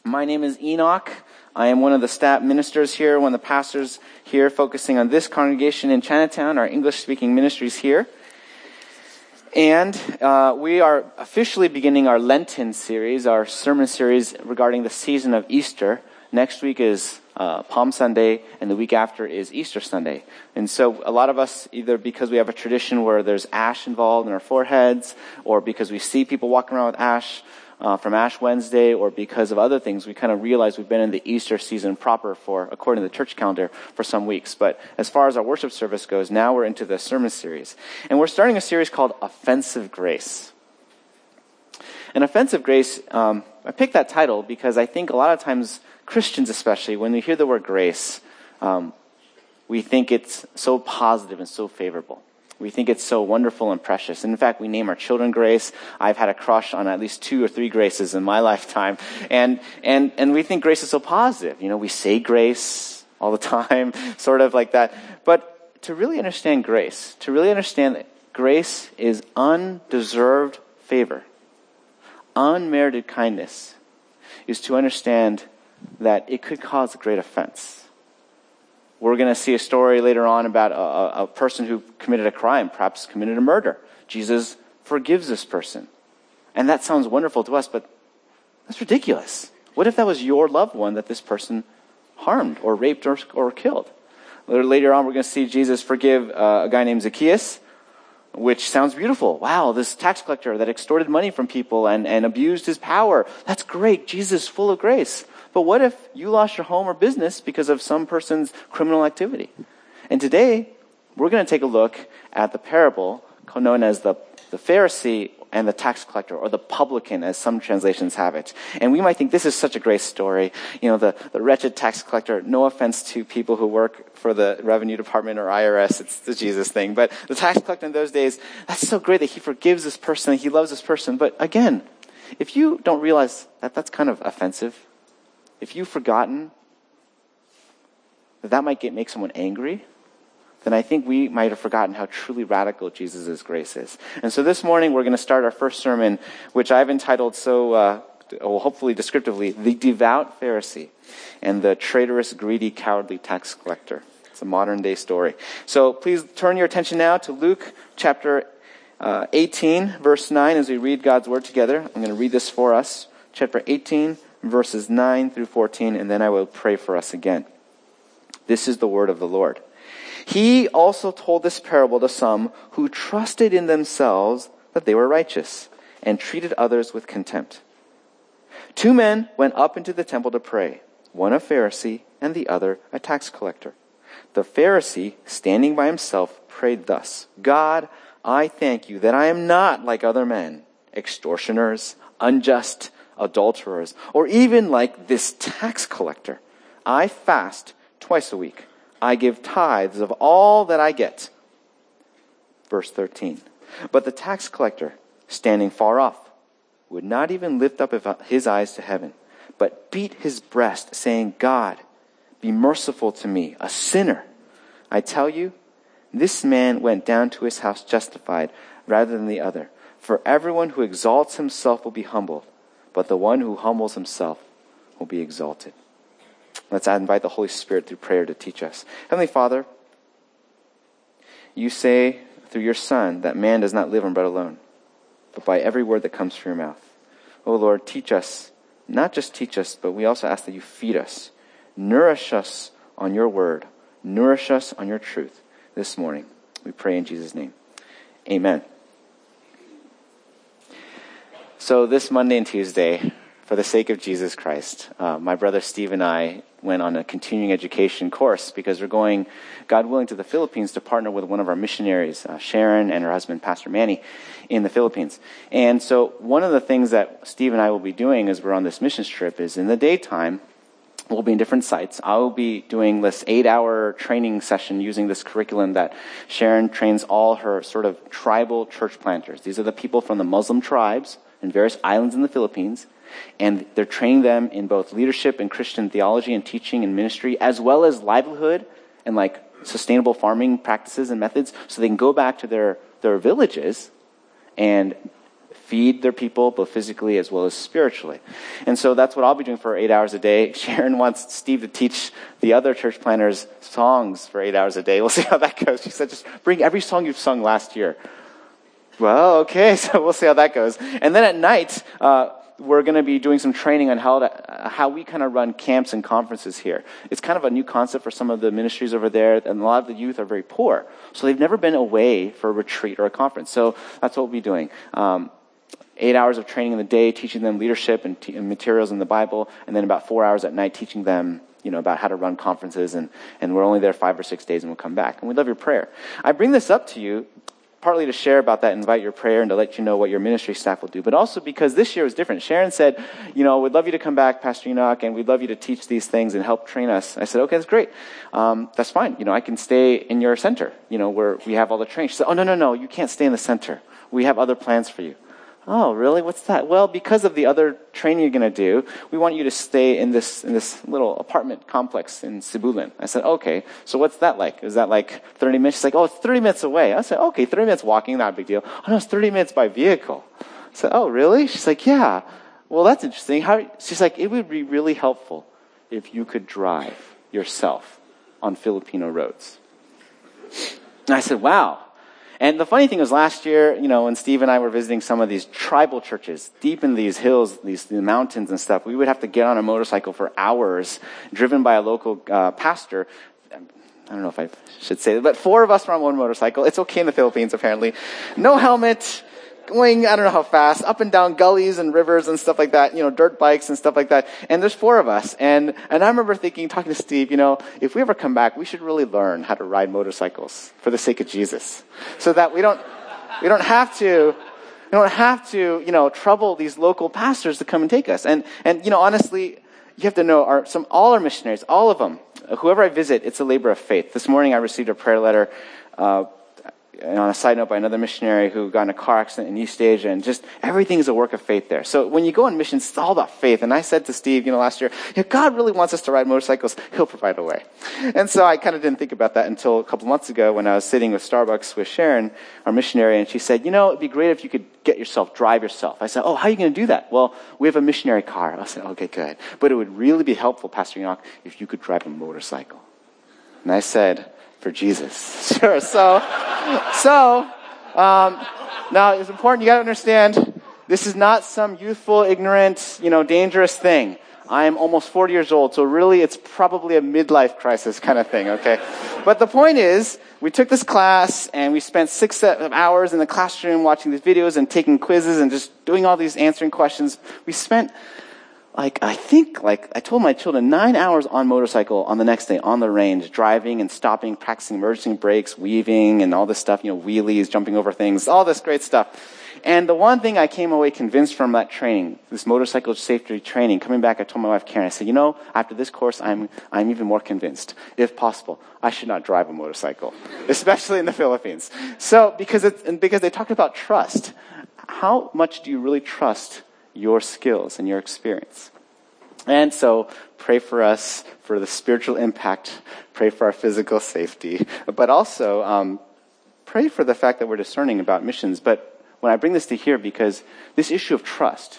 My name is Enoch. I am one of the staff ministers here, one of the pastors here, focusing on this congregation in Chinatown, our English-speaking ministries here. And we are officially beginning our Lenten series, our sermon series regarding the season of Easter. Next week is Palm Sunday, and the week after is Easter Sunday. And so a lot of us, either because we have a tradition where there's ash involved in our foreheads, or because we see people walking around with ash from Ash Wednesday, or because of other things, we kind of realize we've been in the Easter season proper for, according to the church calendar, for some weeks. But as far as our worship service goes, now we're into the sermon series. And we're starting a series called Offensive Grace. And Offensive Grace, I picked that title because I think a lot of times, Christians especially, when we hear the word grace, we think it's so positive and so favorable. We think it's so wonderful and precious. And in fact, we name our children Grace. I've had a crush on at least 2 or 3 Graces in my lifetime. And we think grace is so positive. You know, we say grace all the time, sort of like that. But to really understand grace, that grace is undeserved favor, unmerited kindness, is to understand that it could cause a great offense. We're going to see a story later on about a person who committed a crime, perhaps committed a murder. Jesus forgives this person. And that sounds wonderful to us, but that's ridiculous. What if that was your loved one that this person harmed or raped or killed? Later on, we're going to see Jesus forgive a guy named Zacchaeus, which sounds beautiful. Wow, this tax collector that extorted money from people and abused his power. That's great. Jesus, full of grace. But what if you lost your home or business because of some person's criminal activity? And today, we're going to take a look at the parable known as the Pharisee and the tax collector, or the publican, as some translations have it. And we might think this is such a great story. You know, the wretched tax collector, no offense to people who work for the revenue department or IRS, it's the Jesus thing. But the tax collector in those days, that's so great that he forgives this person, he loves this person. But again, if you don't realize that that's kind of offensive, if you've forgotten that might make someone angry, then I think we might have forgotten how truly radical Jesus' grace is. And so this morning we're going to start our first sermon, which I've entitled hopefully descriptively, The Devout Pharisee and the Traitorous, Greedy, Cowardly Tax Collector. It's a modern day story. So please turn your attention now to Luke chapter 18, verse 9, as we read God's word together. I'm going to read this for us. Chapter 18, verses 9 through 14, and then I will pray for us again. This is the word of the Lord. He also told this parable to some who trusted in themselves that they were righteous and treated others with contempt. 2 men went up into the temple to pray, one a Pharisee and the other a tax collector. The Pharisee, standing by himself, prayed thus, God, I thank you that I am not like other men, extortioners, unjust, adulterers, or even like this tax collector. I fast twice a week. I give tithes of all that I get. Verse 13. But the tax collector, standing far off, would not even lift up his eyes to heaven, but beat his breast, saying, God, be merciful to me, a sinner. I tell you, this man went down to his house justified rather than the other. For everyone who exalts himself will be humbled, but the one who humbles himself will be exalted. Let's invite the Holy Spirit through prayer to teach us. Heavenly Father, you say through your Son that man does not live on bread alone, but by every word that comes from your mouth. Oh Lord, teach us, not just teach us, but we also ask that you feed us. Nourish us on your word. Nourish us on your truth this morning. We pray in Jesus' name. Amen. So this Monday and Tuesday, for the sake of Jesus Christ, my brother Steve and I went on a continuing education course because we're going, God willing, to the Philippines to partner with one of our missionaries, Sharon and her husband, Pastor Manny, in the Philippines. And so one of the things that Steve and I will be doing as we're on this missions trip is in the daytime, we'll be in different sites. I will be doing this 8-hour training session using this curriculum that Sharon trains all her sort of tribal church planters. These are the people from the Muslim tribes in various islands in the Philippines. And they're training them in both leadership and Christian theology and teaching and ministry, as well as livelihood and like sustainable farming practices and methods, so they can go back to their villages and feed their people, both physically as well as spiritually. And so that's what I'll be doing for 8 hours a day. Sharon wants Steve to teach the other church planners songs for 8 hours a day. We'll see how that goes. She said, just bring every song you've sung last year. Well, okay, so we'll see how that goes. And then at night, we're going to be doing some training on how we kind of run camps and conferences here. It's kind of a new concept for some of the ministries over there, and a lot of the youth are very poor. So they've never been away for a retreat or a conference. So that's what we'll be doing. 8 hours of training in the day, teaching them leadership and materials in the Bible, and then about 4 hours at night teaching them about how to run conferences, and we're only there 5 or 6 days and we'll come back. And we'd love your prayer. I bring this up to you partly to share about that, invite your prayer, and to let you know what your ministry staff will do, but also because this year was different. Sharon said, we'd love you to come back, Pastor Enoch, and we'd love you to teach these things and help train us. I said, okay, that's great. That's fine. I can stay in your center, where we have all the training. She said, oh, no, you can't stay in the center. We have other plans for you. Oh, really? What's that? Well, because of the other training you're going to do, we want you to stay in this little apartment complex in Sibulin. I said, okay, so what's that like? Is that like 30 minutes? She's like, oh, it's 30 minutes away. I said, okay, 30 minutes walking, not a big deal. Oh, no, it's 30 minutes by vehicle. I said, oh, really? She's like, yeah. Well, that's interesting. She's like, it would be really helpful if you could drive yourself on Filipino roads. And I said, wow. And the funny thing was last year, when Steve and I were visiting some of these tribal churches, deep in these hills, these mountains and stuff, we would have to get on a motorcycle for hours, driven by a local pastor. I don't know if I should say that, but 4 of us were on one motorcycle. It's okay in the Philippines, apparently. No helmet, going, I don't know how fast, up and down gullies and rivers and stuff like that, dirt bikes and stuff like that. And there's 4 of us. And I remember talking to Steve, if we ever come back, we should really learn how to ride motorcycles for the sake of Jesus. So that we don't have to trouble these local pastors to come and take us. And honestly, you have to know all our missionaries, all of them, whoever I visit, it's a labor of faith. This morning I received a prayer letter, and on a side note, by another missionary who got in a car accident in East Asia, and just everything is a work of faith there. So when you go on missions, it's all about faith. And I said to Steve, last year, if God really wants us to ride motorcycles, He'll provide a way. And so I kind of didn't think about that until a couple months ago when I was sitting with Starbucks with Sharon, our missionary, and she said, it'd be great if you could drive yourself. I said, oh, how are you going to do that? Well, we have a missionary car. I said, okay, good. But it would really be helpful, Pastor Enoch, if you could drive a motorcycle. And I said, for Jesus. Sure. So, now it's important, you got to understand, this is not some youthful, ignorant, dangerous thing. I am almost 40 years old, so really it's probably a midlife crisis kind of thing, okay? But the point is, we took this class and we spent 6 hours in the classroom watching these videos and taking quizzes and just doing all these answering questions. We spent I told my children, 9 hours on motorcycle on the next day, on the range, driving and stopping, practicing emergency brakes, weaving, and all this stuff, wheelies, jumping over things, all this great stuff. And the one thing I came away convinced from that training, this motorcycle safety training, coming back, I told my wife, Karen, I said, after this course, I'm even more convinced, if possible, I should not drive a motorcycle, especially in the Philippines. So, because they talked about trust. How much do you really trust your skills and your experience? And so pray for us for the spiritual impact, pray for our physical safety, but also pray for the fact that we're discerning about missions. But when I bring this to here, because this issue of trust,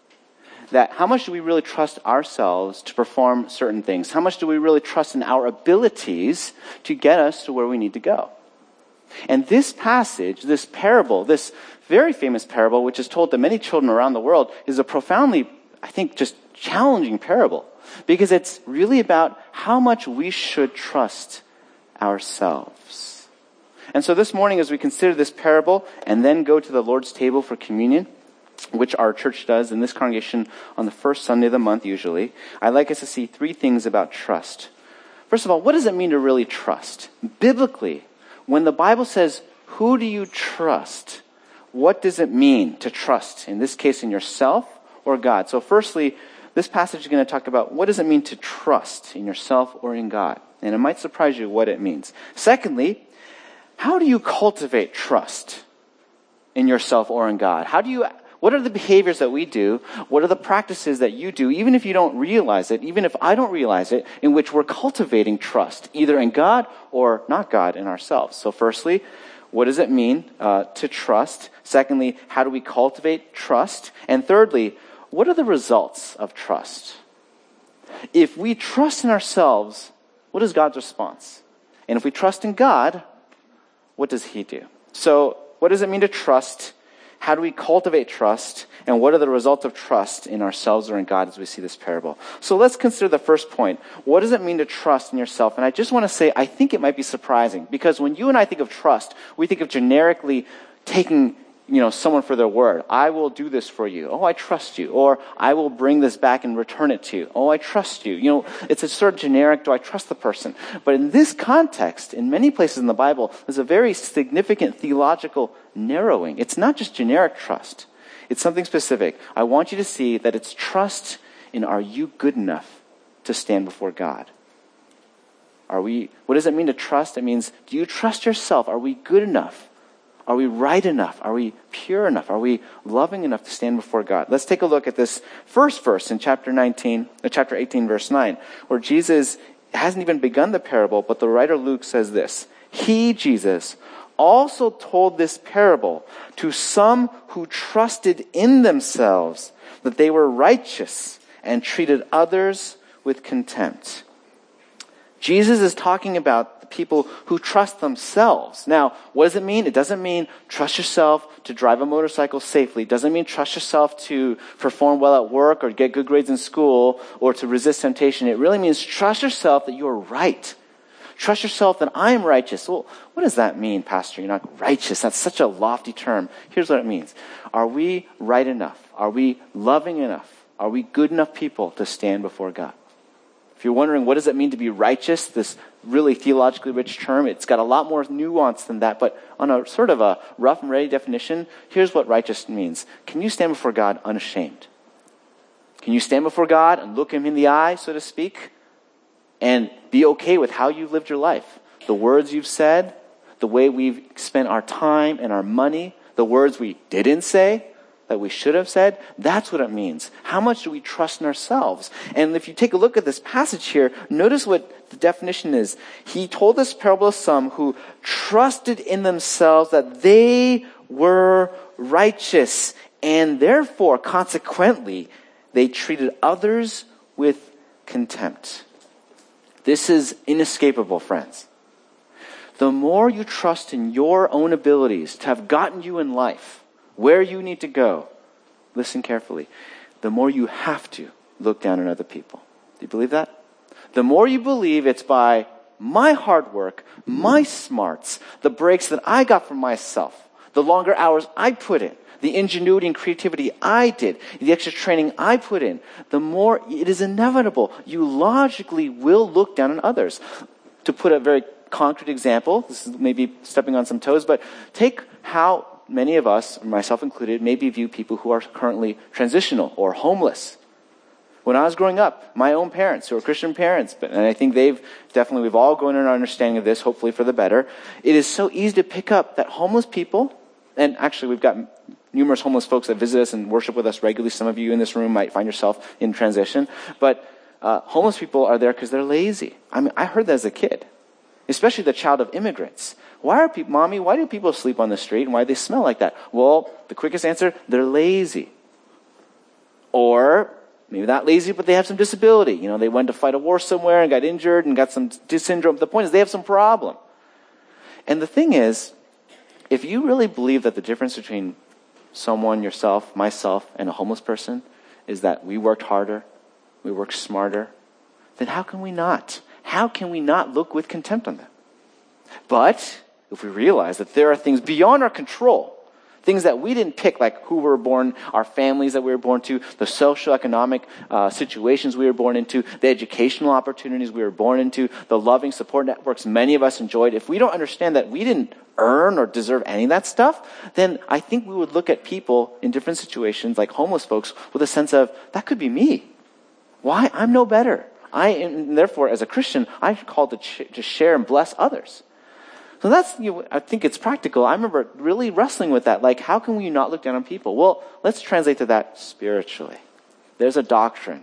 that how much do we really trust ourselves to perform certain things? How much do we really trust in our abilities to get us to where we need to go? And this passage, this parable, this very famous parable, which is told to many children around the world, is a profoundly, I think, just challenging parable. Because it's really about how much we should trust ourselves. And so this morning, as we consider this parable and then go to the Lord's table for communion, which our church does in this congregation on the first Sunday of the month usually, I'd like us to see 3 things about trust. First of all, what does it mean to really trust? Biblically, when the Bible says, who do you trust? What does it mean to trust? In this case, in yourself or God? So firstly, this passage is going to talk about what does it mean to trust in yourself or in God? And it might surprise you what it means. Secondly, how do you cultivate trust in yourself or in God? What are the behaviors that we do? What are the practices that you do, even if you don't realize it, even if I don't realize it, in which we're cultivating trust, either in God or not God, in ourselves? So firstly, what does it mean to trust? Secondly, how do we cultivate trust? And thirdly, what are the results of trust? If we trust in ourselves, what is God's response? And if we trust in God, what does He do? So, what does it mean to trust? How do we cultivate trust? And what are the results of trust in ourselves or in God as we see this parable? So let's consider the first point. What does it mean to trust in yourself? And I just want to say, I think it might be surprising. Because when you and I think of trust, we think of generically taking someone for their word. I will do this for you. Oh, I trust you. Or I will bring this back and return it to you. Oh, I trust you. It's a sort of generic, do I trust the person? But in this context, in many places in the Bible, there's a very significant theological narrowing. It's not just generic trust. It's something specific. I want you to see that it's trust in, are you good enough to stand before God? What does it mean to trust? It means, do you trust yourself? Are we good enough? Are we right enough? Are we pure enough? Are we loving enough to stand before God? Let's take a look at this first verse in chapter 18, verse 9, where Jesus hasn't even begun the parable, but the writer Luke says this: He, Jesus, also told this parable to some who trusted in themselves that they were righteous and treated others with contempt. Jesus is talking about the people who trust themselves. Now, what does it mean? It doesn't mean trust yourself to drive a motorcycle safely. It doesn't mean trust yourself to perform well at work or get good grades in school or to resist temptation. It really means trust yourself that you are right. Trust yourself that I am righteous. Well, what does that mean, Pastor? You're not righteous. That's such a lofty term. Here's what it means. Are we right enough? Are we loving enough? Are we good enough people to stand before God? If you're wondering what does it mean to be righteous, this really theologically rich term, it's got a lot more nuance than that. But on a sort of a rough and ready definition, here's what righteous means. Can you stand before God unashamed? Can you stand before God and look Him in the eye, so to speak, and be okay with how you've lived your life? The words you've said, the way we've spent our time and our money, the words we didn't say, that we should have said, that's what it means. How much do we trust in ourselves? And if you take a look at this passage here, notice what the definition is. He told this parable of some who trusted in themselves that they were righteous, and therefore, consequently, they treated others with contempt. This is inescapable, friends. The more you trust in your own abilities to have gotten you in life, where you need to go, listen carefully, the more you have to look down on other people. Do you believe that? The more you believe it's by my hard work, my smarts, the breaks that I got from myself, the longer hours I put in, the ingenuity and creativity I did, the extra training I put in, the more it is inevitable. You logically will look down on others. To put a very concrete example, this is maybe stepping on some toes, but take how many of us, myself included, maybe view people who are currently transitional or homeless. When I was growing up, my own parents, who are Christian parents, and I think we've all grown in our understanding of this, hopefully for the better, it is so easy to pick up that homeless people, and actually we've got numerous homeless folks that visit us and worship with us regularly. Some of you in this room might find yourself in transition, but homeless people are there because they're lazy. I heard that as a kid, especially the child of immigrants. Mommy, why do people sleep on the street and why do they smell like that? Well, the quickest answer, they're lazy. Or maybe not lazy, but they have some disability. They went to fight a war somewhere and got injured and got some syndrome. The point is they have some problem. And the thing is, if you really believe that the difference between someone, yourself, myself, and a homeless person is that we worked harder, we worked smarter, then how can we not? How can we not look with contempt on them? But if we realize that there are things beyond our control, things that we didn't pick, like who we were born, our families that we were born to, the socioeconomic situations we were born into, the educational opportunities we were born into, the loving support networks many of us enjoyed, if we don't understand that we didn't earn or deserve any of that stuff, then I think we would look at people in different situations, like homeless folks, with a sense of, that could be me. Why? I'm no better. And therefore, as a Christian, I'm called to share and bless others. So that's, I think it's practical. I remember really wrestling with that. Like, how can we not look down on people? Well, let's translate to that spiritually. There's a doctrine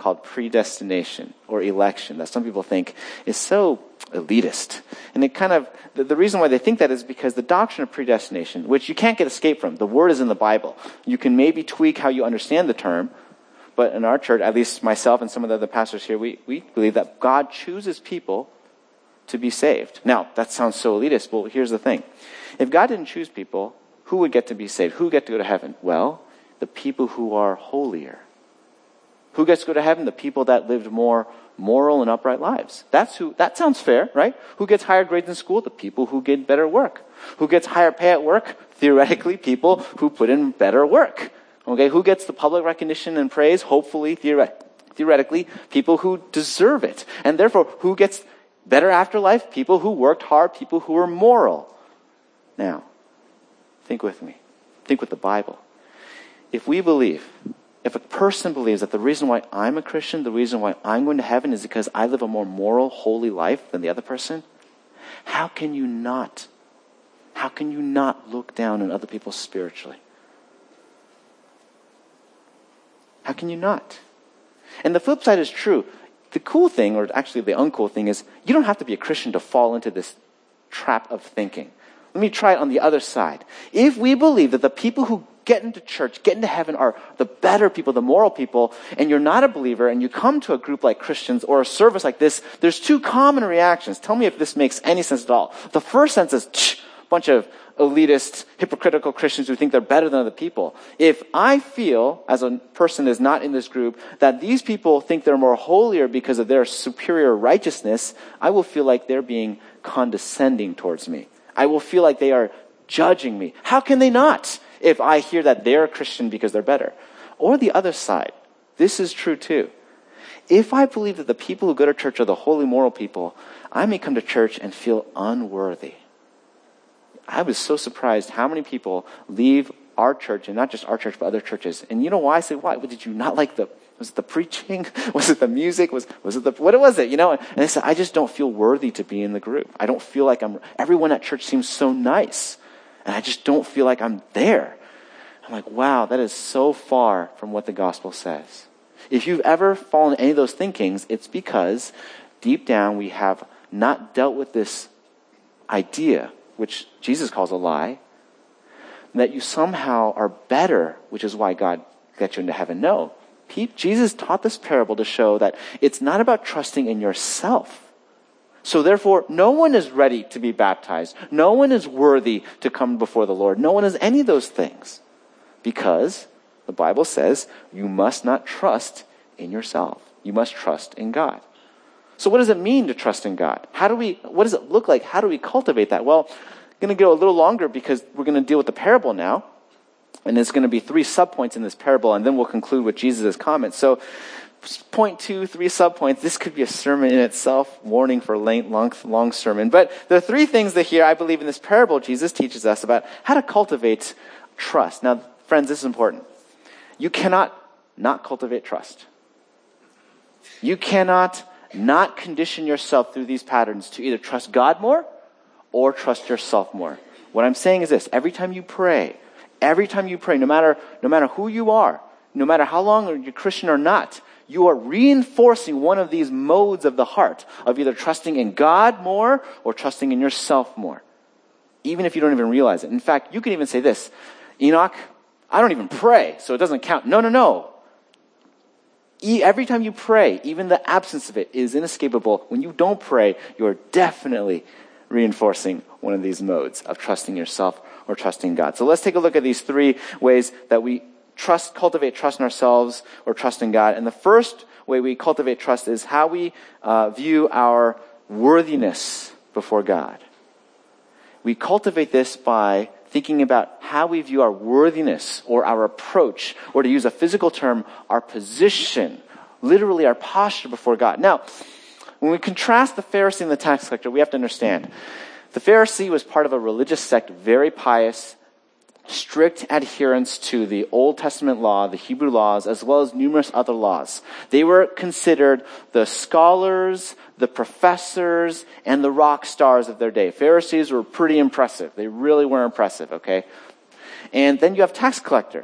called predestination or election that some people think is so elitist. And it kind of, the reason why they think that is because the doctrine of predestination, which you can't get escape from, the word is in the Bible. You can maybe tweak how you understand the term, but in our church, at least myself and some of the other pastors here, we believe that God chooses people to be saved. Now, that sounds so elitist. Well, here's the thing. If God didn't choose people, who would get to be saved? Who would get to go to heaven? Well, the people who are holier. Who gets to go to heaven? The people that lived more moral and upright lives. That sounds fair, right? Who gets higher grades in school? The people who get better work. Who gets higher pay at work? Theoretically, people who put in better work. Okay, who gets the public recognition and praise? Hopefully, theoretically, people who deserve it. And therefore, who gets better afterlife? People who worked hard, people who are moral. Now, think with me. Think with the Bible. If a person believes that the reason why I'm a Christian, the reason why I'm going to heaven is because I live a more moral, holy life than the other person, how can you not look down on other people spiritually? How can you not? And the flip side is true. The cool thing, or actually the uncool thing, is you don't have to be a Christian to fall into this trap of thinking. Let me try it on the other side. If we believe that the people who get into church, get into heaven are the better people, the moral people, and you're not a believer, and you come to a group like Christians or a service like this, there's two common reactions. Tell me if this makes any sense at all. The first sense is, a bunch of elitist, hypocritical Christians who think they're better than other people. If I feel, as a person is not in this group, that these people think they're more holier because of their superior righteousness, I will feel like they're being condescending towards me. I will feel like they are judging me. How can they not if I hear that they're a Christian because they're better? Or the other side. This is true too. If I believe that the people who go to church are the holy, moral people, I may come to church and feel unworthy. I was so surprised how many people leave our church, and not just our church, but other churches. And you know why? I say, why? Did you not like was it the preaching? Was it the music? Was it what was it? And they said, I just don't feel worthy to be in the group. I don't feel like everyone at church seems so nice. And I just don't feel like I'm there. I'm like, wow, that is so far from what the gospel says. If you've ever fallen into any of those thinkings, it's because deep down we have not dealt with this idea, which Jesus calls a lie, that you somehow are better, which is why God got you into heaven. No. Jesus taught this parable to show that it's not about trusting in yourself. So therefore, no one is ready to be baptized. No one is worthy to come before the Lord. No one is any of those things. Because the Bible says you must not trust in yourself. You must trust in God. So what does it mean to trust in God? What does it look like? How do we cultivate that? Well, I'm going to go a little longer because we're going to deal with the parable now. And there's going to be 3 subpoints in this parable, and then we'll conclude with Jesus' comments. So, point 2, 3 subpoints. This could be a sermon in itself, warning for long sermon. But there are 3 things that here, I believe, in this parable, Jesus teaches us about how to cultivate trust. Now, friends, this is important. You cannot not cultivate trust. You cannot not condition yourself through these patterns to either trust God more or trust yourself more. What I'm saying is this: every time you pray, no matter who you are, no matter how long you're Christian or not, you are reinforcing one of these modes of the heart of either trusting in God more or trusting in yourself more, even if you don't even realize it. In fact, you can even say this: Enoch, I don't even pray, so it doesn't count. No. Every time you pray, even the absence of it is inescapable. When you don't pray, you're definitely reinforcing one of these modes of trusting yourself or trusting God. So let's take a look at these 3 ways that we cultivate trust in ourselves or trust in God. And the first way we cultivate trust is how we view our worthiness before God. We cultivate this by thinking about how we view our worthiness or our approach, or to use a physical term, our position, literally our posture before God. Now, when we contrast the Pharisee and the tax collector, we have to understand the Pharisee was part of a religious sect, very pious, strict adherence to the Old Testament law, the Hebrew laws, as well as numerous other laws. They were considered the scholars, the professors, and the rock stars of their day. Pharisees were pretty impressive. They really were impressive, okay? And then you have tax collectors.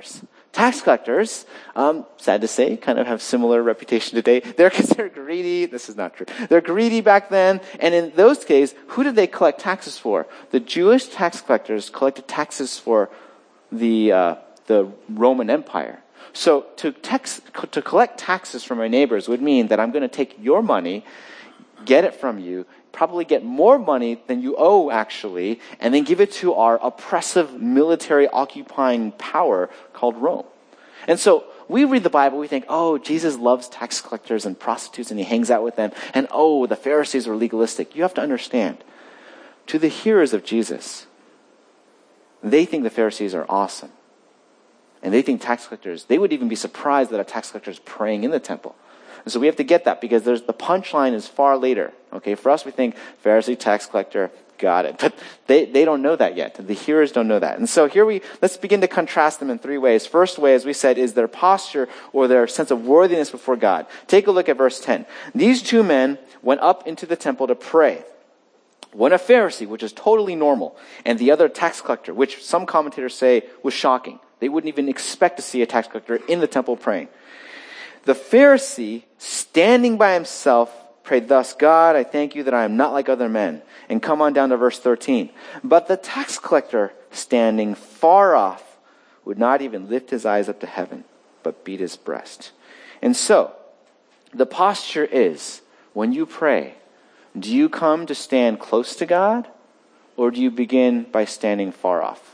Tax collectors, sad to say, kind of have similar reputation today. They're greedy. This is not true. They're greedy back then. And in those days, who did they collect taxes for? The Jewish tax collectors collected taxes for the Roman Empire. So to collect taxes from my neighbors would mean that I'm going to take your money, get it from you, probably get more money than you owe actually, and then give it to our oppressive military occupying power called Rome. And so we read the Bible, we think, oh, Jesus loves tax collectors and prostitutes and he hangs out with them. And oh, the Pharisees were legalistic. You have to understand, to the hearers of Jesus, they think the Pharisees are awesome. And they think tax collectors, they would even be surprised that a tax collector is praying in the temple. And so we have to get that because the punchline is far later. Okay, for us we think Pharisee, tax collector, got it. But they don't know that yet. The hearers don't know that. And so let's begin to contrast them in three ways. First way, as we said, is their posture or their sense of worthiness before God. Take a look at verse 10. These two men went up into the temple to pray. One a Pharisee, which is totally normal, and the other a tax collector, which some commentators say was shocking. They wouldn't even expect to see a tax collector in the temple praying. The Pharisee, standing by himself, prayed thus, God, I thank you that I am not like other men. And come on down to verse 13. But the tax collector, standing far off, would not even lift his eyes up to heaven, but beat his breast. And so, the posture is, when you pray, do you come to stand close to God, or do you begin by standing far off?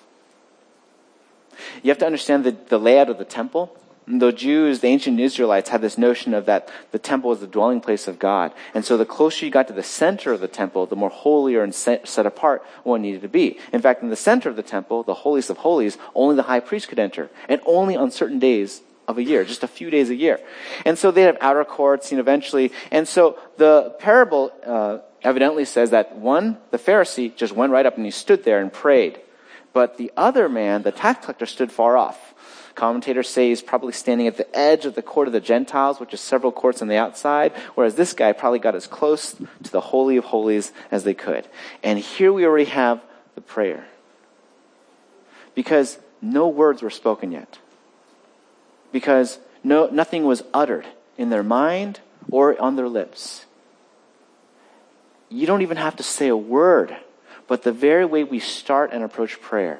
You have to understand the layout of the temple. The Jews, the ancient Israelites, had this notion of that the temple was the dwelling place of God. And so the closer you got to the center of the temple, the more holier and set apart one needed to be. In fact, in the center of the temple, the holiest of holies, only the high priest could enter. And only on certain days of a year, just a few days a year. And so they have outer courts, eventually. And so the parable evidently says that one, the Pharisee, just went right up and he stood there and prayed. But the other man, the tax collector, stood far off. Commentators say he's probably standing at the edge of the court of the Gentiles, which is several courts on the outside, whereas this guy probably got as close to the Holy of Holies as they could. And here we already have the prayer. Because no words were spoken yet. Because nothing was uttered in their mind or on their lips. You don't even have to say a word, but the very way we start and approach prayer,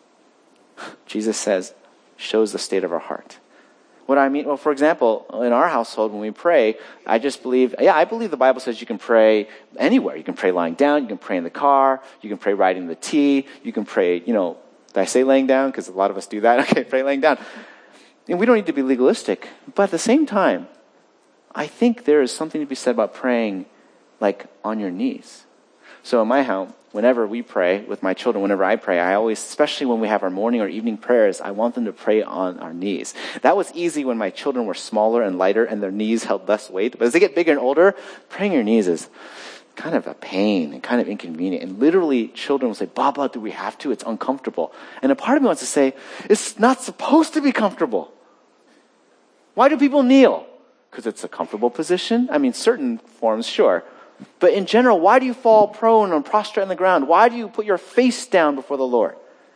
Jesus says, shows the state of our heart. What I mean, well, for example, in our household, when we pray, I believe the Bible says you can pray anywhere. You can pray lying down, you can pray in the car, you can pray riding the T, you can pray, did I say laying down? Because a lot of us do that. Okay, pray laying down. And we don't need to be legalistic. But at the same time, I think there is something to be said about praying like on your knees. So in my home, whenever we pray with my children, whenever I pray, I always, especially when we have our morning or evening prayers, I want them to pray on our knees. That was easy when my children were smaller and lighter and their knees held less weight. But as they get bigger and older, praying your knees is kind of a pain and kind of inconvenient. And literally, children will say, Baba, do we have to? It's uncomfortable. And a part of me wants to say, it's not supposed to be comfortable. Why do people kneel? Because it's a comfortable position? I mean, certain forms, sure. But in general, why do you fall prone or prostrate on the ground? Why do you put your face down before the Lord?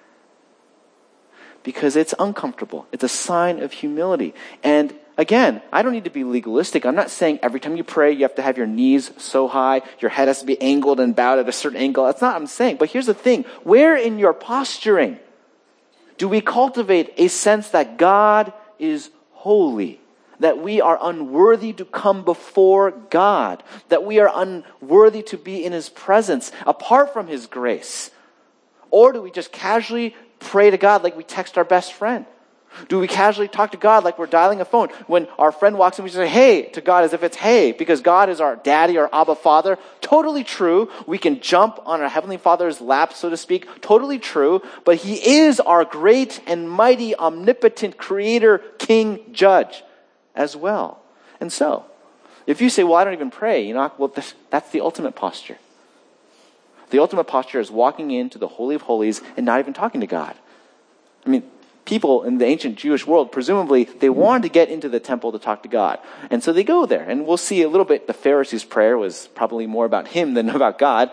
Because it's uncomfortable. It's a sign of humility. And again, I don't need to be legalistic. I'm not saying every time you pray, you have to have your knees so high, your head has to be angled and bowed at a certain angle. That's not what I'm saying. But here's the thing. Where in your posturing do we cultivate a sense that God is holy? That we are unworthy to come before God. That we are unworthy to be in His presence apart from His grace. Or do we just casually pray to God like we text our best friend? Do we casually talk to God like we're dialing a phone? When our friend walks in, we say, hey, to God as if it's hey, because God is our daddy or Abba Father. Totally true. We can jump on our Heavenly Father's lap, so to speak. Totally true. But He is our great and mighty, omnipotent Creator, King, Judge as well. And so, if you say, well, I don't even pray, that's the ultimate posture. The ultimate posture is walking into the Holy of Holies and not even talking to God. I mean, people in the ancient Jewish world, presumably, they wanted to get into the temple to talk to God. And so they go there. And we'll see a little bit, the Pharisees' prayer was probably more about him than about God.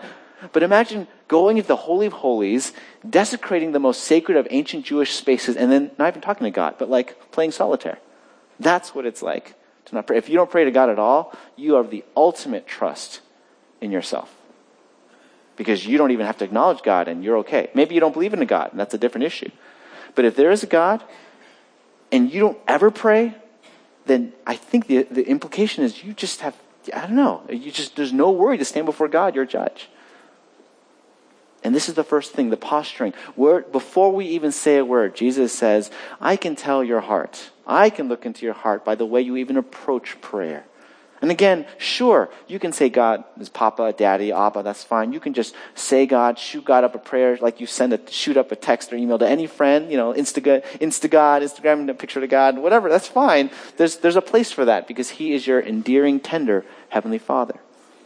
But imagine going into the Holy of Holies, desecrating the most sacred of ancient Jewish spaces, and then not even talking to God, but like playing solitaire. That's what it's like to not pray. If you don't pray to God at all, you have the ultimate trust in yourself. Because you don't even have to acknowledge God and you're okay. Maybe you don't believe in a God, and that's a different issue. But if there is a God, and you don't ever pray, then I think the implication is you just have, I don't know, there's no worry to stand before God, your judge. And this is the first thing, the posturing. Before we even say a word, Jesus says, I can tell your heart. I can look into your heart by the way you even approach prayer. And again, sure, you can say God is Papa, Daddy, Abba, that's fine. You can just say God, shoot God up a prayer like you shoot up a text or email to any friend, Instagram a picture to God, whatever, that's fine. There's a place for that because He is your endearing, tender Heavenly Father.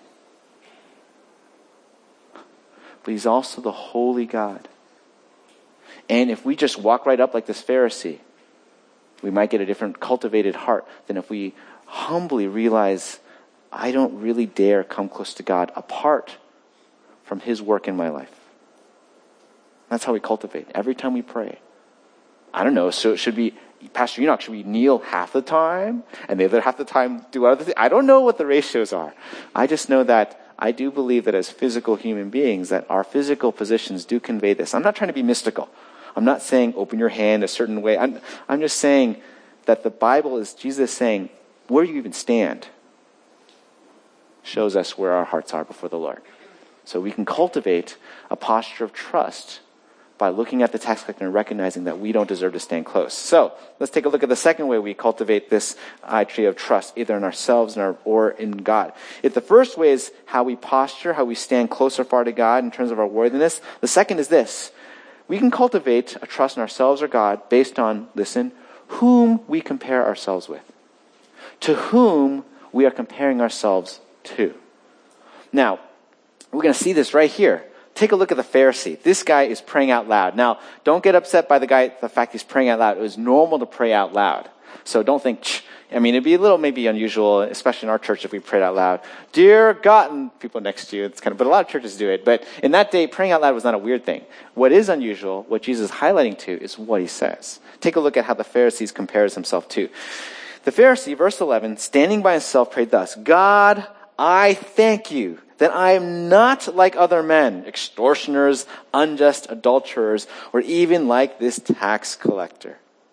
But He's also the holy God. And if we just walk right up like this Pharisee, we might get a different cultivated heart than if we humbly realize I don't really dare come close to God apart from His work in my life. That's how we cultivate. Every time we pray. I don't know, so it should be, Pastor Enoch, should we kneel half the time and the other half the time do other things? I don't know what the ratios are. I just know that I do believe that as physical human beings, that our physical positions do convey this. I'm not trying to be mystical. I'm not saying open your hand a certain way. I'm just saying that the Bible is Jesus saying, where you even stand shows us where our hearts are before the Lord. So we can cultivate a posture of trust by looking at the tax collector and recognizing that we don't deserve to stand close. So let's take a look at the second way we cultivate this tree of trust, either in ourselves or in God. If the first way is how we posture, how we stand close or far to God in terms of our worthiness, the second is this. We can cultivate a trust in ourselves or God based on, listen, whom we compare ourselves with. To whom we are comparing ourselves to. Now, we're going to see this right here. Take a look at the Pharisee. This guy is praying out loud. Now, don't get upset by the fact he's praying out loud. It was normal to pray out loud. So don't think, it'd be a little maybe unusual, especially in our church if we prayed out loud. Dear God, and people next to you, but a lot of churches do it. But in that day, praying out loud was not a weird thing. What is unusual, what Jesus is highlighting to, is what He says. Take a look at how the Pharisee compares himself to. The Pharisee, verse 11, standing by himself, prayed thus, God, I thank you that I am not like other men, extortioners, unjust adulterers, or even like this tax collector.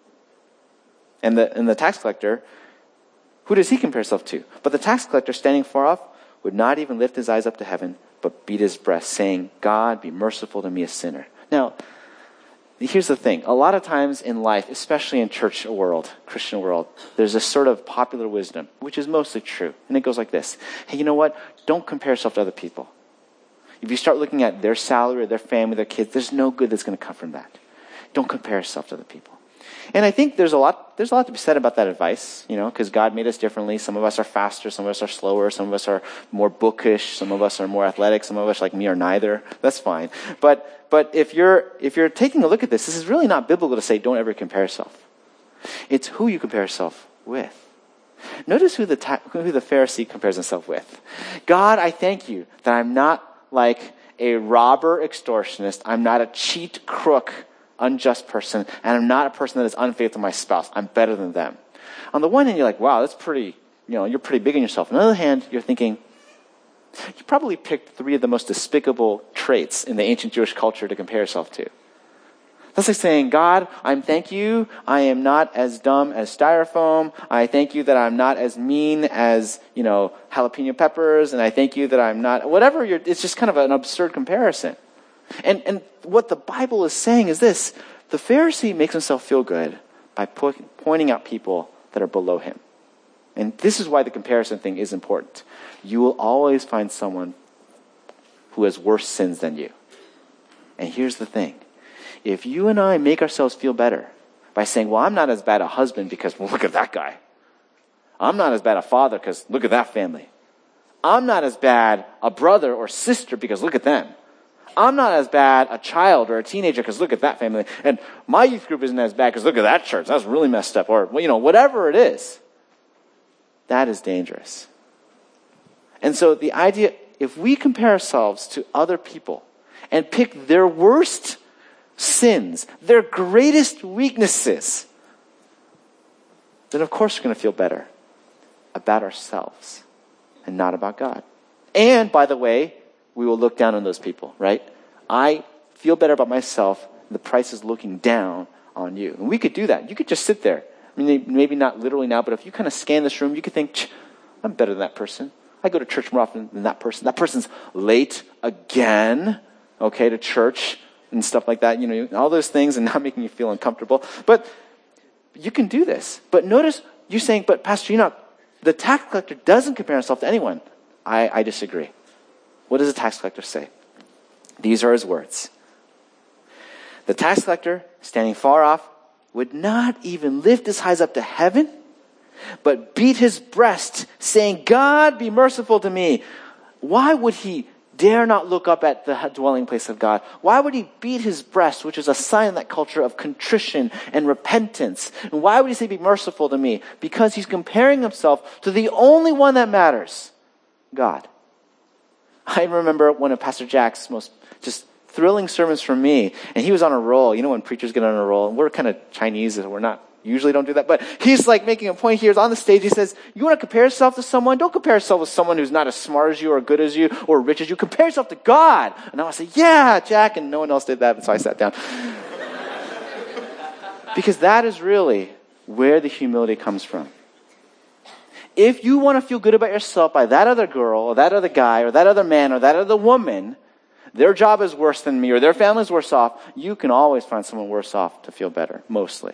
And the tax collector, who does he compare himself to? But the tax collector, standing far off, would not even lift his eyes up to heaven, but beat his breast, saying, God, be merciful to me, a sinner. Now, here's the thing. A lot of times in life, especially in church world, Christian world, there's a sort of popular wisdom, which is mostly true. And it goes like this. Hey, you know what? Don't compare yourself to other people. If you start looking at their salary, their family, their kids, there's no good that's going to come from that. Don't compare yourself to other people. And I think there's a lot to be said about that advice, because God made us differently. Some of us are faster, some of us are slower, some of us are more bookish, some of us are more athletic, some of us like me are neither. That's fine. But if you're taking a look at this is really not biblical to say don't ever compare yourself. It's who you compare yourself with. Notice who the Pharisee compares himself with. God, I thank you that I'm not like a robber extortionist. I'm not a cheat crook, unjust person, and I'm not a person that is unfaithful to my spouse. I'm better than them. On the one hand, you're like, wow, that's pretty, you're pretty big on yourself. On the other hand, you're thinking, you probably picked 3 of the most despicable traits in the ancient Jewish culture to compare yourself to. That's like saying, God, I thank you. I am not as dumb as styrofoam. I thank you that I'm not as mean as, jalapeno peppers. And I thank you that I'm not, whatever it's just kind of an absurd comparison. And what the Bible is saying is this. The Pharisee makes himself feel good by pointing out people that are below him. And this is why the comparison thing is important. You will always find someone who has worse sins than you. And here's the thing. If you and I make ourselves feel better by saying, well, I'm not as bad a husband because, well, look at that guy. I'm not as bad a father because look at that family. I'm not as bad a brother or sister because look at them. I'm not as bad a child or a teenager because look at that family. And my youth group isn't as bad because look at that church. That's really messed up. Or, whatever it is. That is dangerous. And so the idea if we compare ourselves to other people and pick their worst sins, their greatest weaknesses, then of course we're going to feel better about ourselves and not about God. And, by the way, we will look down on those people, right? I feel better about myself. The price is looking down on you. And we could do that. You could just sit there. I mean, maybe not literally now, but if you kind of scan this room, you could think, I'm better than that person. I go to church more often than that person. That person's late again, okay, to church and stuff like that. You know, all those things and not making you feel uncomfortable. But you can do this. But notice you're saying, but Pastor Enoch, the tax collector doesn't compare himself to anyone. I disagree. What does the tax collector say? These are his words. The tax collector, standing far off, would not even lift his eyes up to heaven, but beat his breast, saying, God, be merciful to me. Why would he dare not look up at the dwelling place of God? Why would he beat his breast, which is a sign in that culture of contrition and repentance? And why would he say, be merciful to me? Because he's comparing himself to the only one that matters, God. I remember one of Pastor Jack's most just thrilling sermons for me, and he was on a roll. You know when preachers get on a roll, and we're kind of Chinese, and we're not, usually don't do that, but he's like making a point here. He's on the stage, he says, you want to compare yourself to someone? Don't compare yourself with someone who's not as smart as you, or good as you, or rich as you. Compare yourself to God. And I was like, yeah, Jack, and no one else did that, so I sat down. Because that is really where the humility comes from. If you want to feel good about yourself by that other girl, or that other guy, or that other man, or that other woman, their job is worse than me, or their family's worse off, you can always find someone worse off to feel better, mostly.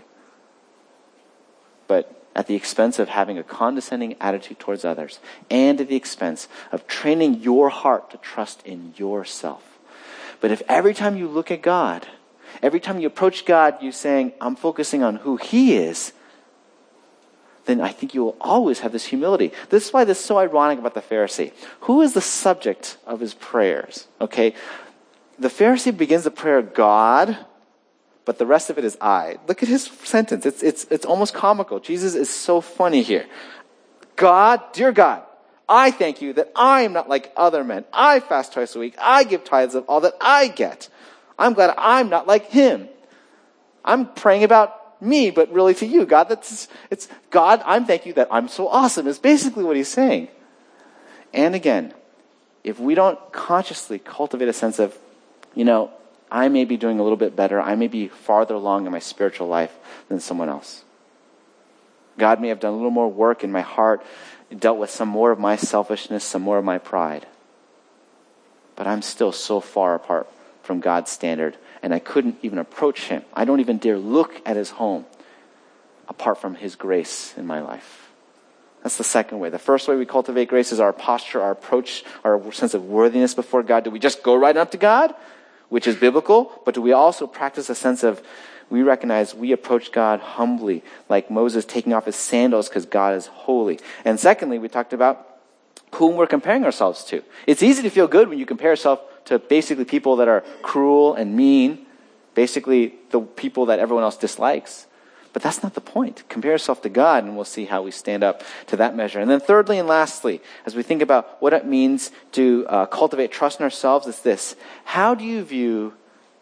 But at the expense of having a condescending attitude towards others, and at the expense of training your heart to trust in yourself. But if every time you look at God, every time you approach God, you're saying, I'm focusing on who He is, then I think you will always have this humility. This is why this is so ironic about the Pharisee. Who is the subject of his prayers? Okay, the Pharisee begins the prayer, God, but the rest of it is I. Look at his sentence. It's almost comical. Jesus is so funny here. God, dear God, I thank you that I am not like other men. I fast twice a week. I give tithes of all that I get. I'm glad I'm not like him. I'm praying about me, but really to you, God. It's God, I'm thank you that I'm so awesome, is basically what he's saying. And again, if we don't consciously cultivate a sense of, I may be doing a little bit better, I may be farther along in my spiritual life than someone else. God may have done a little more work in my heart, dealt with some more of my selfishness, some more of my pride. But I'm still so far apart from God's standard, and I couldn't even approach Him. I don't even dare look at His home apart from His grace in my life. That's the second way. The first way we cultivate grace is our posture, our approach, our sense of worthiness before God. Do we just go right up to God, which is biblical, but do we also practice a sense of we recognize we approach God humbly, like Moses taking off his sandals because God is holy. And secondly, we talked about whom we're comparing ourselves to. It's easy to feel good when you compare yourself to basically people that are cruel and mean, basically the people that everyone else dislikes. But that's not the point. Compare yourself to God, and we'll see how we stand up to that measure. And then thirdly and lastly, as we think about what it means to cultivate trust in ourselves, it's this. How do you view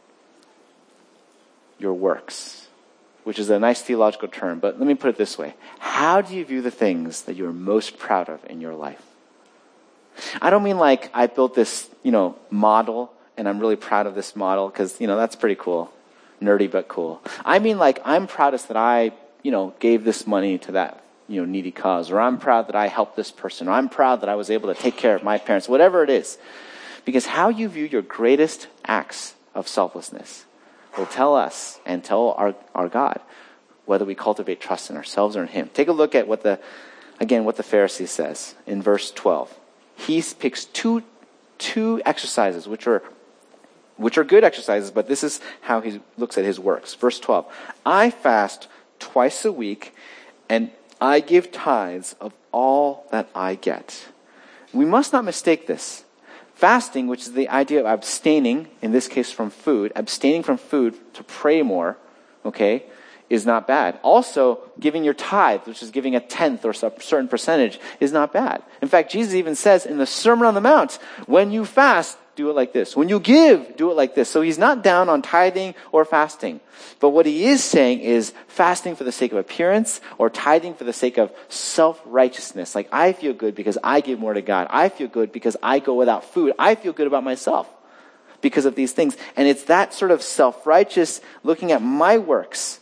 your works? Which is a nice theological term, but let me put it this way. How do you view the things that you're most proud of in your life? I don't mean like I built this, model and I'm really proud of this model because, that's pretty cool. Nerdy but cool. I mean like I'm proudest that I, gave this money to that, needy cause, or I'm proud that I helped this person, or I'm proud that I was able to take care of my parents, whatever it is. Because how you view your greatest acts of selflessness will tell us and tell our God whether we cultivate trust in ourselves or in Him. Take a look at what the Pharisee says in verse 12. He picks two exercises, which are good exercises, but this is how he looks at his works. Verse 12, I fast twice a week, and I give tithes of all that I get. We must not mistake this. Fasting, which is the idea of abstaining, in this case from food, abstaining from food to pray more, okay, is not bad. Also, giving your tithe, which is giving a tenth or a certain percentage, is not bad. In fact, Jesus even says in the Sermon on the Mount, when you fast, do it like this. When you give, do it like this. So he's not down on tithing or fasting. But what he is saying is fasting for the sake of appearance or tithing for the sake of self-righteousness. Like, I feel good because I give more to God. I feel good because I go without food. I feel good about myself because of these things. And it's that sort of self-righteous looking at my works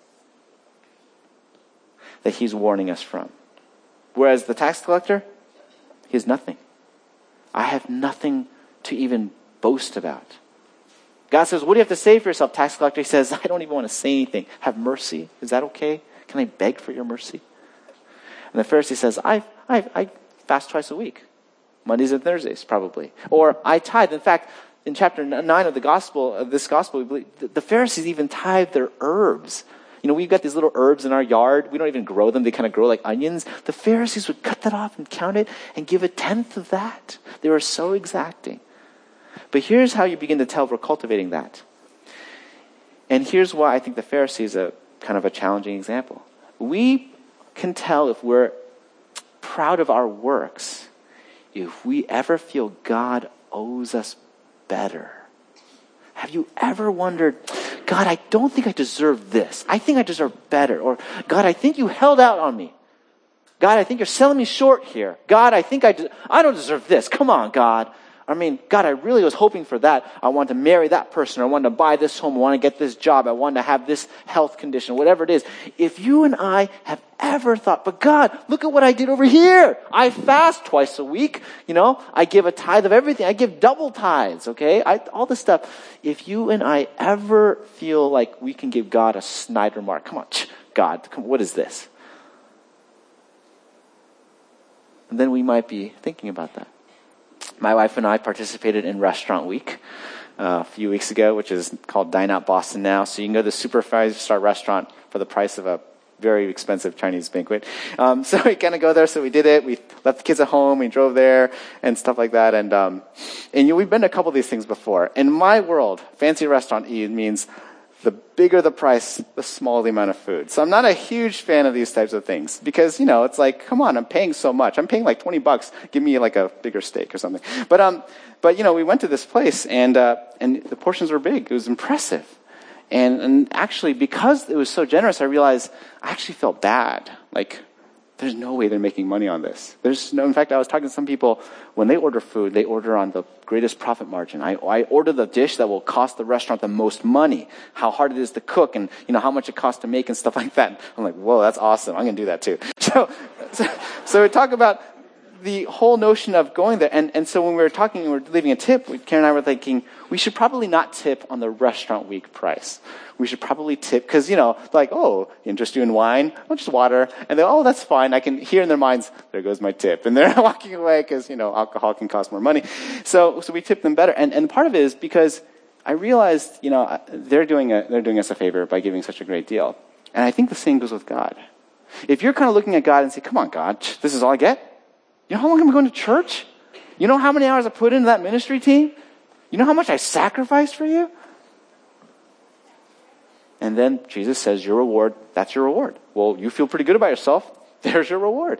that he's warning us from. Whereas the tax collector, he has nothing. I have nothing to even boast about. God says, what do you have to say for yourself, tax collector? He says, I don't even want to say anything. Have mercy. Is that okay? Can I beg for your mercy? And the Pharisee says, I fast twice a week. Mondays and Thursdays, probably. Or I tithe. In fact, in chapter 9 of this gospel, we believe the Pharisees even tithe their herbs. You know, we've got these little herbs in our yard. We don't even grow them. They kind of grow like onions. The Pharisees would cut that off and count it and give a tenth of that. They were so exacting. But here's how you begin to tell we're cultivating that. And here's why I think the Pharisee is a kind of a challenging example. We can tell if we're proud of our works if we ever feel God owes us better. Have you ever wondered, God, I don't think I deserve this. I think I deserve better. Or, God, I think you held out on me. God, I think you're selling me short here. God, I think I don't deserve this. Come on, God. I mean, God, I really was hoping for that. I wanted to marry that person. Or I wanted to buy this home. I want to get this job. I wanted to have this health condition, whatever it is. If you and I have ever thought, but God, look at what I did over here. I fast twice a week. You know, I give a tithe of everything. I give double tithes, okay? All this stuff. If you and I ever feel like we can give God a snide remark, come on, God, what is this? And then we might be thinking about that. My wife and I participated in Restaurant Week a few weeks ago, which is called Dine Out Boston now. So you can go to the super 5-star restaurant for the price of a very expensive Chinese banquet. So we kind of go there. So we did it. We left the kids at home. We drove there and stuff like that. And we've been to a couple of these things before. In my world, fancy restaurant means the bigger the price, the smaller the amount of food. So I'm not a huge fan of these types of things because, you know, it's like, come on, I'm paying so much. I'm paying like $20. Give me like a bigger steak or something. But you know, we went to this place and the portions were big. It was impressive. And actually, because it was so generous, I realized I actually felt bad. Like, there's no way they're making money on this. In fact, I was talking to some people, when they order food, they order on the greatest profit margin. I order the dish that will cost the restaurant the most money, how hard it is to cook, and, you know, how much it costs to make and stuff like that. I'm like, whoa, that's awesome. I'm going to do that too. So we talk about the whole notion of going there. And so when we were talking, we were leaving a tip, Karen and I were thinking, we should probably not tip on the Restaurant Week price. We should probably tip, because, you know, like, oh, interest you in wine? Oh, just water. And they're, oh, that's fine. I can hear in their minds, there goes my tip. And they're walking away because, you know, alcohol can cost more money. So we tip them better. And part of it is because I realized, you know, they're doing us a favor by giving such a great deal. And I think the same goes with God. If you're kind of looking at God and say, come on, God, this is all I get? You know how long I'm going to church? You know how many hours I put into that ministry team? You know how much I sacrificed for you? And then Jesus says, your reward, that's your reward. Well, you feel pretty good about yourself. There's your reward.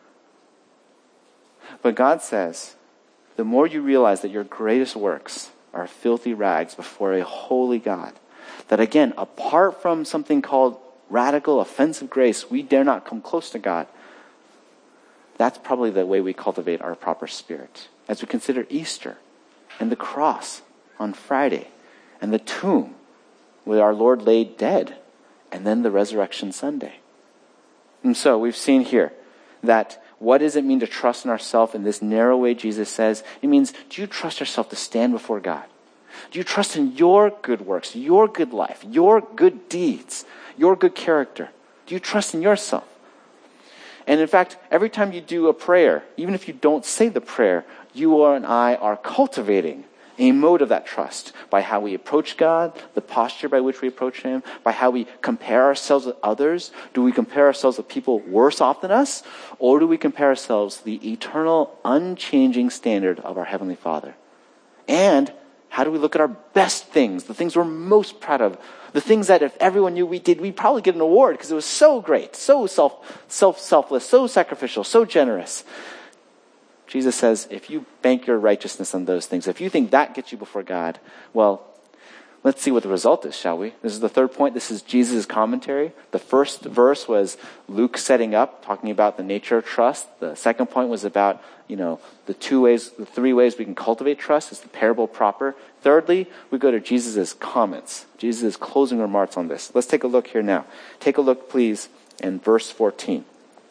But God says, the more you realize that your greatest works are filthy rags before a holy God, that again, apart from something called radical, offensive grace, we dare not come close to God. That's probably the way we cultivate our proper spirit. As we consider Easter and the cross on Friday and the tomb where our Lord lay dead, and then the resurrection Sunday. And so we've seen here that what does it mean to trust in ourselves in this narrow way Jesus says? It means, do you trust yourself to stand before God? Do you trust in your good works, your good life, your good deeds, your good character? Do you trust in yourself? And in fact, every time you do a prayer, even if you don't say the prayer, you and I are cultivating a mode of that trust by how we approach God, the posture by which we approach Him, by how we compare ourselves with others. Do we compare ourselves with people worse off than us? Or do we compare ourselves to the eternal, unchanging standard of our Heavenly Father? And How do we look at our best things, the things we're most proud of, the things that if everyone knew we did, we'd probably get an award because it was so great, so selfless, so sacrificial, so generous. Jesus says, if you bank your righteousness on those things, if you think that gets you before God, well, let's see what the result is, shall we? This is the third point. This is Jesus' commentary. The first verse was Luke setting up, talking about the nature of trust. The second point was about, the three ways we can cultivate trust. It's the parable proper. Thirdly, we go to Jesus' comments, Jesus' closing remarks on this. Let's take a look here now. Take a look, please, in verse 14.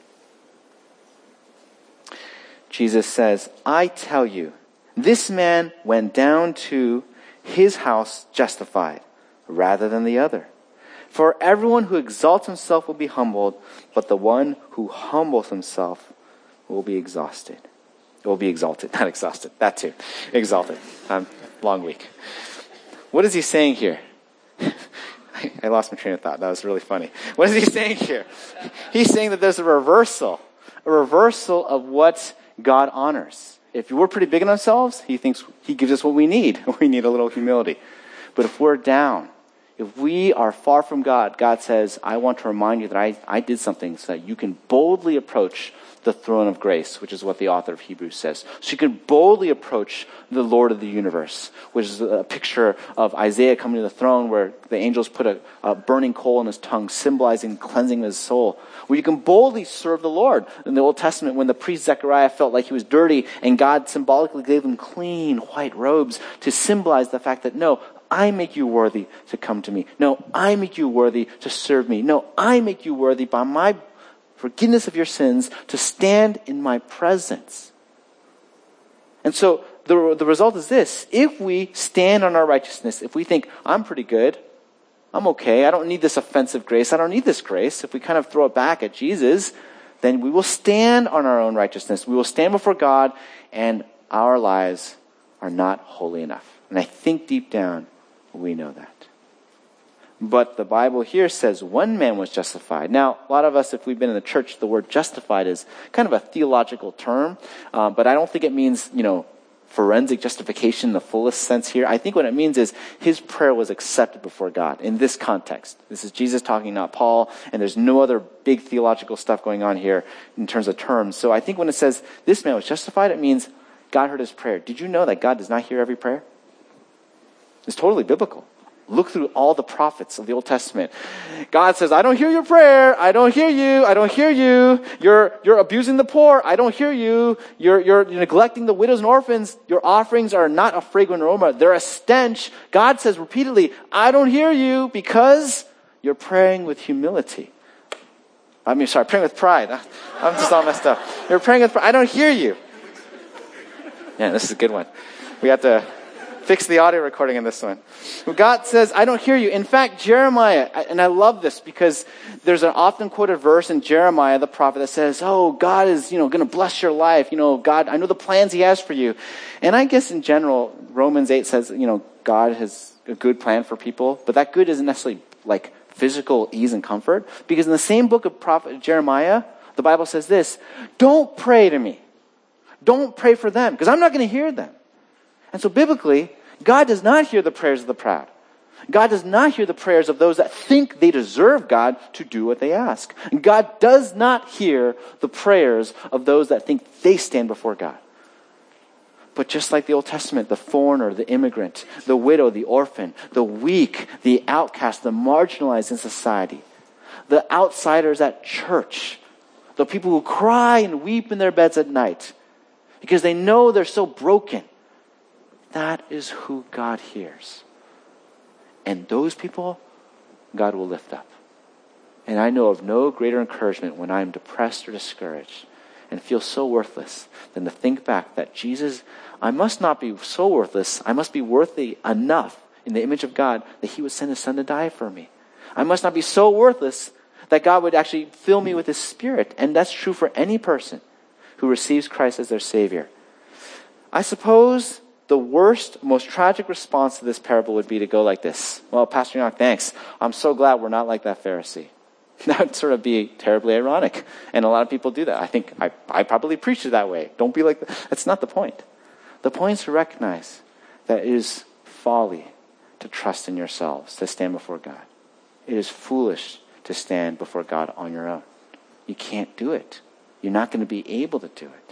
Jesus says, I tell you, this man went down to his house justified rather than the other. For everyone who exalts himself will be humbled, but the one who humbles himself will be exhausted. Will be exalted, not exhausted. That too. Exalted. Long week. What is he saying here? I lost my train of thought. That was really funny. What is he saying here? He's saying that there's a reversal of what God honors. If we're pretty big on ourselves, he thinks he gives us what we need. We need a little humility. But if we're down, if we are far from God, God says, I want to remind you that I did something so that you can boldly approach the throne of grace, which is what the author of Hebrews says. So you can boldly approach the Lord of the universe, which is a picture of Isaiah coming to the throne where the angels put a burning coal in his tongue, symbolizing cleansing of his soul. Where you can boldly serve the Lord. In the Old Testament, when the priest Zechariah felt like he was dirty, and God symbolically gave him clean white robes to symbolize the fact that, no, I make you worthy to come to me. No, I make you worthy to serve me. No, I make you worthy by my forgiveness of your sins to stand in my presence. And so the result is this. If we stand on our righteousness, if we think, I'm pretty good, I'm okay, I don't need this offensive grace, I don't need this grace, if we kind of throw it back at Jesus, then we will stand on our own righteousness. We will stand before God, and our lives are not holy enough. And I think deep down, we know that. But the Bible here says one man was justified. Now, a lot of us, if we've been in the church, the word justified is kind of a theological term. But I don't think it means, forensic justification in the fullest sense here. I think what it means is his prayer was accepted before God in this context. This is Jesus talking, not Paul. And there's no other big theological stuff going on here in terms of terms. So I think when it says this man was justified, it means God heard his prayer. Did you know that God does not hear every prayer? It's totally biblical. Look through all the prophets of the Old Testament. God says, I don't hear your prayer. I don't hear you. I don't hear you. You're abusing the poor. I don't hear you. You're neglecting the widows and orphans. Your offerings are not a fragrant aroma. They're a stench. God says repeatedly, I don't hear you because you're praying with humility. Praying with pride. I'm just all messed up. You're praying with pride. I don't hear you. Yeah, this is a good one. We have to fix the audio recording in this one. God says, I don't hear you. In fact, Jeremiah, and I love this because there's an often quoted verse in Jeremiah, the prophet, that says, oh, God is, going to bless your life. God, I know the plans he has for you. And I guess in general, Romans 8 says, God has a good plan for people, but that good isn't necessarily like physical ease and comfort. Because in the same book of prophet Jeremiah, the Bible says this, don't pray to me. Don't pray for them because I'm not going to hear them. And so biblically, God does not hear the prayers of the proud. God does not hear the prayers of those that think they deserve God to do what they ask. God does not hear the prayers of those that think they stand before God. But just like the Old Testament, the foreigner, the immigrant, the widow, the orphan, the weak, the outcast, the marginalized in society, the outsiders at church, the people who cry and weep in their beds at night because they know they're so broken, that is who God hears. And those people, God will lift up. And I know of no greater encouragement when I'm depressed or discouraged and feel so worthless than to think back that Jesus, I must not be so worthless. I must be worthy enough in the image of God that he would send his son to die for me. I must not be so worthless that God would actually fill me with his Spirit. And that's true for any person who receives Christ as their Savior. I suppose the worst, most tragic response to this parable would be to go like this. Well, Pastor Enoch, thanks. I'm so glad we're not like that Pharisee. That would sort of be terribly ironic. And a lot of people do that. I think I probably preach it that way. Don't be like that. That's not the point. The point is to recognize that it is folly to trust in yourselves to stand before God. It is foolish to stand before God on your own. You can't do it. You're not going to be able to do it.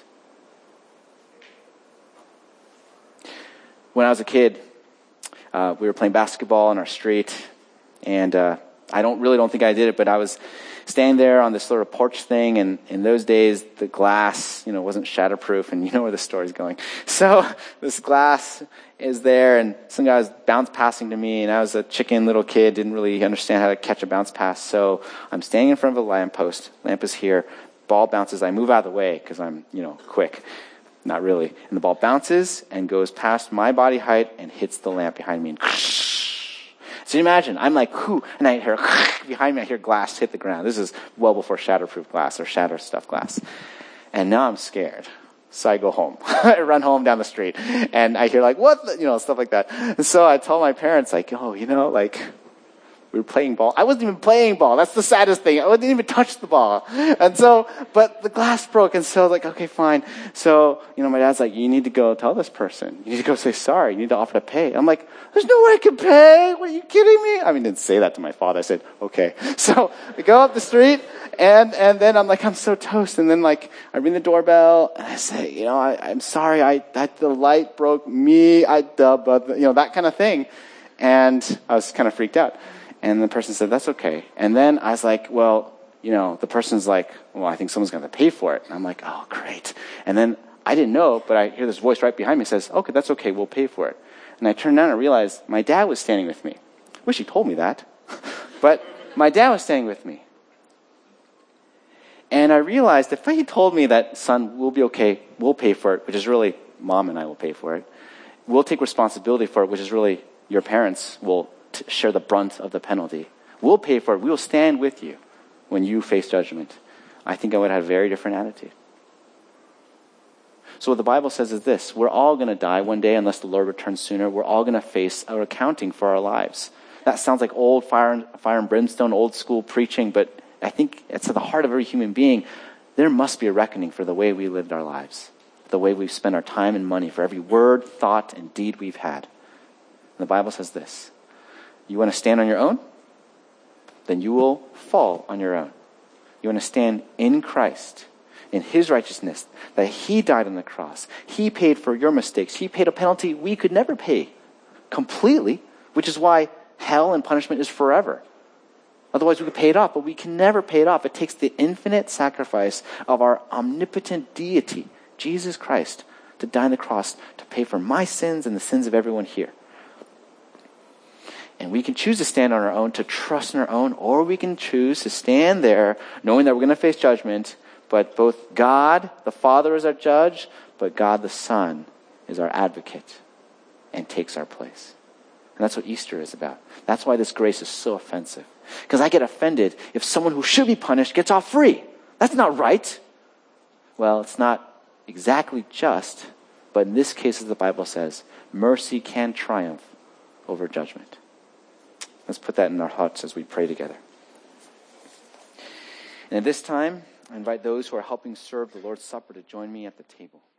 When I was a kid, we were playing basketball on our street, and I don't think I did it, but I was standing there on this sort of porch thing, and in those days, the glass, wasn't shatterproof, and you know where the story's going. So this glass is there, and some guy was bounce passing to me, and I was a chicken little kid, didn't really understand how to catch a bounce pass. So I'm standing in front of a lamppost. Lamp is here. Ball bounces. I move out of the way because I'm, quick. Not really. And the ball bounces and goes past my body height and hits the lamp behind me. So you imagine, I'm like, whoo, and I hear behind me, I hear glass hit the ground. This is well before shatterproof glass or shatter stuff glass. And now I'm scared. So I go home. I run home down the street. And I hear what, stuff like that. And so I told my parents, we were playing ball. I wasn't even playing ball. That's the saddest thing. I didn't even touch the ball. And so, but the glass broke. And so okay, fine. So, my dad's like, you need to go tell this person. You need to go say sorry. You need to offer to pay. I'm like, there's no way I can pay. What, are you kidding me? I didn't say that to my father. I said, okay. So we go up the street and then I'm like, I'm so toast. And then I ring the doorbell and I say, I'm sorry. The light broke me. That kind of thing. And I was kind of freaked out. And the person said, that's okay. And then I was like, the person's like, well, I think someone's going to pay for it. And I'm like, oh, great. And then I didn't know, but I hear this voice right behind me says, okay, that's okay. We'll pay for it. And I turned around and realized my dad was standing with me. Wish he told me that. But my dad was standing with me. And I realized if he told me that, son, we'll be okay. We'll pay for it, which is really mom and I will pay for it. We'll take responsibility for it, which is really your parents will share the brunt of the penalty. We'll pay for it. We will stand with you when you face judgment. I think I would have a very different attitude. So what the Bible says is this: we're all going to die one day unless the Lord returns sooner. We're all going to face our accounting for our lives. That sounds like old fire and brimstone, old school preaching, but I think it's at the heart of every human being. There must be a reckoning for the way we lived our lives, the way we've spent our time and money, for every word, thought, and deed we've had. And the Bible says this: you want to stand on your own? Then you will fall on your own. You want to stand in Christ, in His righteousness, that He died on the cross. He paid for your mistakes. He paid a penalty we could never pay completely, which is why hell and punishment is forever. Otherwise we could pay it off, but we can never pay it off. It takes the infinite sacrifice of our omnipotent deity, Jesus Christ, to die on the cross to pay for my sins and the sins of everyone here. And we can choose to stand on our own, to trust in our own, or we can choose to stand there knowing that we're going to face judgment, but both God, the Father, is our judge, but God, the Son, is our advocate and takes our place. And that's what Easter is about. That's why this grace is so offensive. Because I get offended if someone who should be punished gets off free. That's not right. Well, it's not exactly just, but in this case, as the Bible says, mercy can triumph over judgment. Let's put that in our hearts as we pray together. And at this time, I invite those who are helping serve the Lord's Supper to join me at the table.